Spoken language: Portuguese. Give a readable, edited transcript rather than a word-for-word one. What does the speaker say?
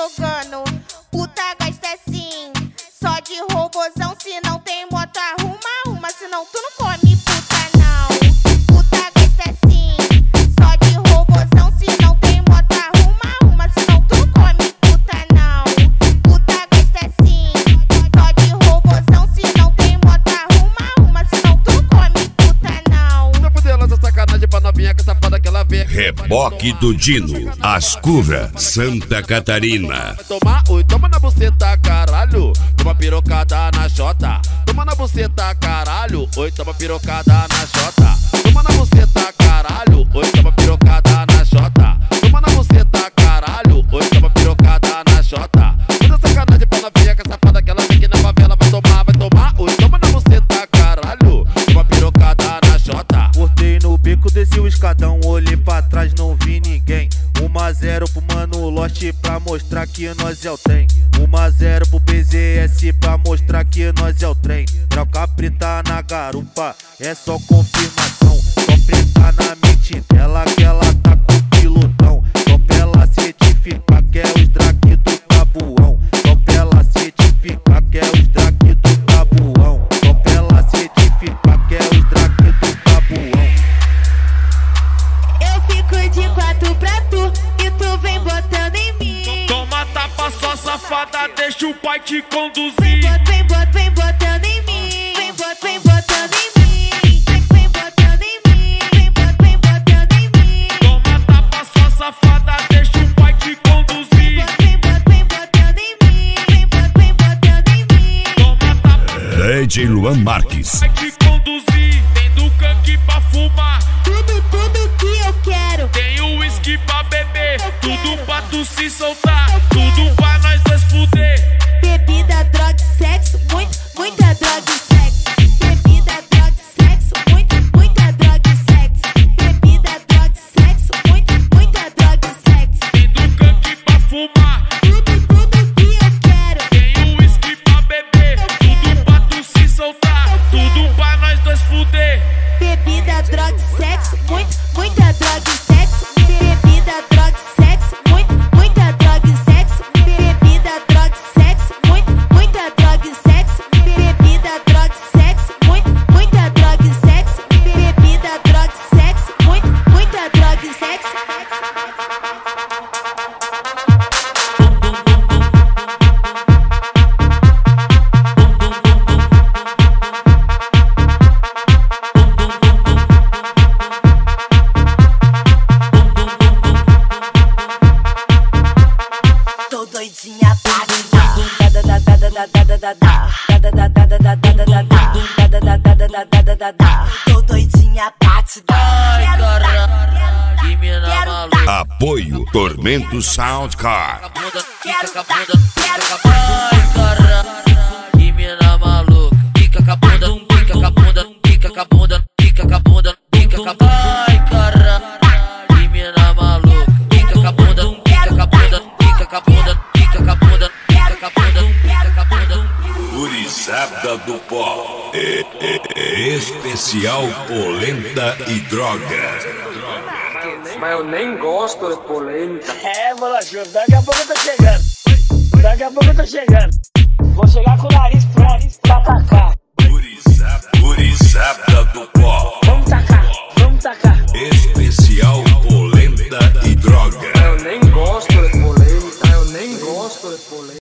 jogando. Puta gasta assim, só de robozão. Se não tem moto, arruma. Senão tu não come puta não. Puta gasta assim, só de robozão. Se não tem moto, arruma. Senão tu não come puta não. Puta gasta assim, só de robozão. Se não tem moto, arruma. Senão tu não come puta não. Não poder lançar sacanagem pra novinha, que essa foda que ela vê. Reboque do Dino, Ascurra, Santa Catarina. Vai tomar, oi, toma na buceta, caralho. Toma pirocada na xota. Toma na buceta, caralho. Oi, toma pirocada na xota. Toma na buceta, caralho. Oi, toma pirocada na xota. Toma na buceta, caralho. Oi, toma pirocada na xota. Toda sacanagem pra novinha, que essa foda que ela vê que na favela. Vai tomar, oi, toma na buceta, caralho. Toma pirocada na xota. Cortei no beco, desci o escadão, olhei pra trás, não vi ninguém. 1-0 pro Mano Lost pra mostrar que nós é o trem. 1-0 pro BZS pra mostrar que nós é o trem. Troca preta na garupa, é só confirmação. Só preta na mente dela que ela tá com pilotão. Só pra ela certificar que é os drag do tabuão. Só pra ela certificar que é os drag do tabuão. Só pra ela certificar que é os drag do tabuão. Eu fico de 4 pra tu e tu vem botando em mim. Toma tapa, sua safada, deixa o pai te conduzir. Vem botando em mim. Vem botando em mim. Vem botando em mim. Vem botando em mim. Toma tapa, sua safada, deixa o pai te conduzir. Vem botando em mim. Vem botando em mim. Toma tapa, DJ Luan Marques. vai te conduzir. Tem do canque pra fumar, Tudo que eu quero. tem o uísque pra beber. Tudo pra tu se soltar, tudo pra nós dois fuder. Bebida, droga e sexo, muita droga e sexo. Bebida, droga e sexo, muita droga e sexo. Bebida, droga e sexo, muita droga e sexo. Tem do canque pra fumar, Tudo que eu quero. tem o uísque pra beber. Tudo pra tu se soltar, tudo pra nós dois fuder. Bebida, droga e sexo, muita droga e sexo. Bebida, droga e sexo, muita droga e sexo. Bebida, droga e sexo, muita droga e sexo. Bebida, droga e sexo, muita droga e sexo. Bebida, droga e sexo, muita droga e sexo. Tô doidinha pra tô doidinha pra te dar. Ai, caralho, que mina maluca. Apoio Tormento Sound Car. Fica com a bunda, fica com a bunda. Ai, caralho, que mina maluca. Fica com a bunda, fica com a bunda, fica com a bunda, fica com a bunda, fica com a bunda. Ai, caralho, que mina maluca. Fica com a bunda, fica com a bunda, fica com a bunda, fica com a bunda, fica com a bunda, fica com a bunda. Gurizada do Pó. Especial Polenta e Droga. Mas eu nem gosto de polenta. É, moleque, daqui a pouco eu tô chegando. Vou chegar com o nariz